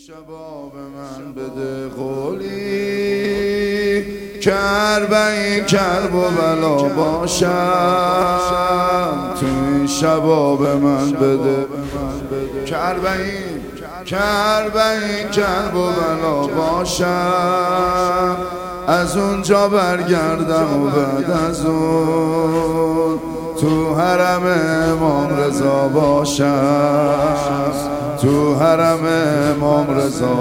شبا به من بده قولی که اربعین کرب و بلا باشم. تو این شبا به من بده که اربعین کرب و بلا باشم. از اونجا برگردم و بعد از اون تو حرم امام رضا باشم. تو حرم امام رضا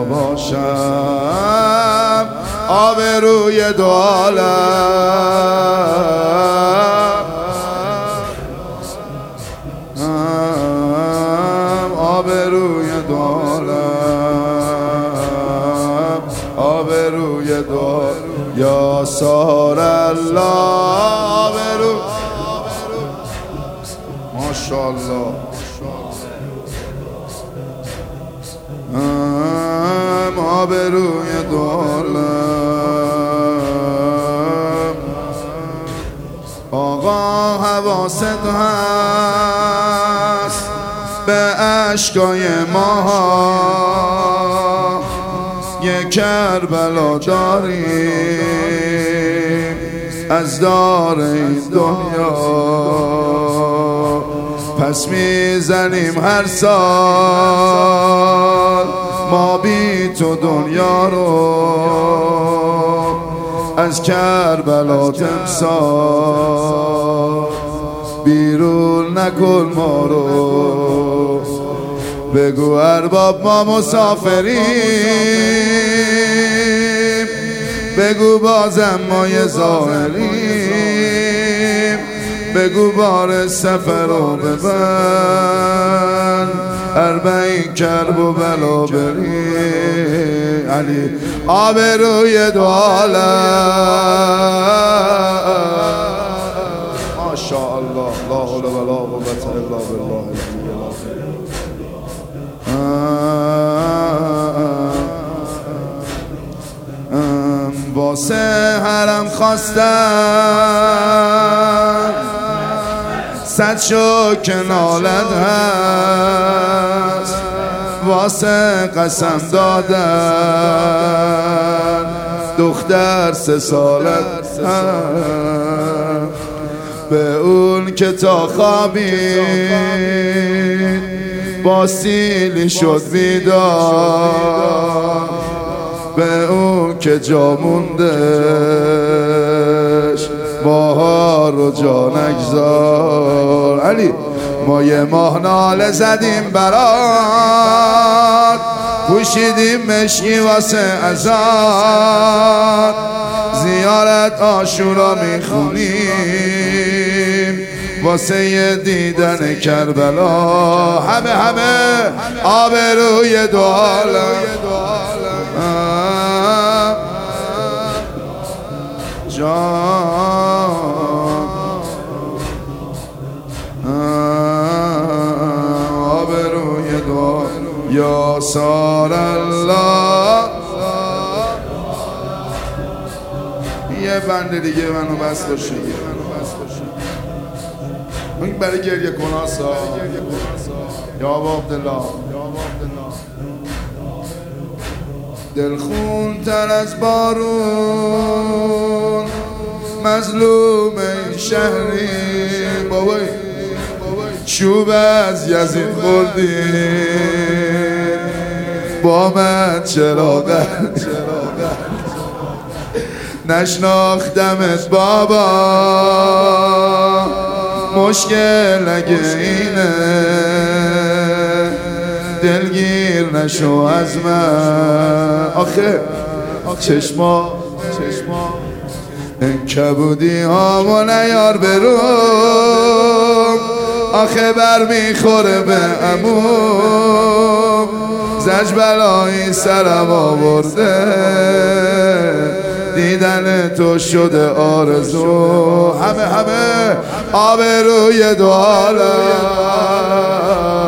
باشم. آبروی دو عالم، آبروی دو عالم، آبروی دو یا سار الله. آبرو ماشاءالله آبروی دو عالم. آقا حواست هست به اشکای ما، یک کربلا داریم از دار این دنیا. پس میزنیم هر سال ما بی تو دنیا رو، از کربلا تمثال بیرون نکن ما رو. بگو ارباب ما مسافریم، بگو بازم ما یه ظاهریم. بگو بار سفر رو ببند، اربعین کرب و بلا بریم. علی آبروی دو عالم. ماشاءالله لا حول ولا قوة الا بالله. واسه حرم خواستم صد شکر نالت هست، واسه قسم دادن دختر 3 سالت هست. به اون که تا خوابید با سیلی شد بیدار، به اون که جا موندش ماها رو جا نگذار. علی ما یه ماه ناله زدیم برات، پوشیدیم مشکی واسه ازاد، زیارت عاشورا میخونیم واسه یه دیدن کربلا. همه آبروی دو عالم. جان آبروی دو یا سار الله. یه بند دیگه منو بس باشه، این برای گریه کناسا یا ابا عبدالله. دلخون تر از بارون مظلوم این شهری، بابای چوب از یزید خوردی با من چرا نشناختمت بابا. مشکل اگه اینه دلگیر نشو از من. آخه چشما این کبودی هامو نیار بروم، آخه بر میخوره به عموم. زج بلایی سرم آورده دیدن تو شده آرزو. همه آبروی دو عالم.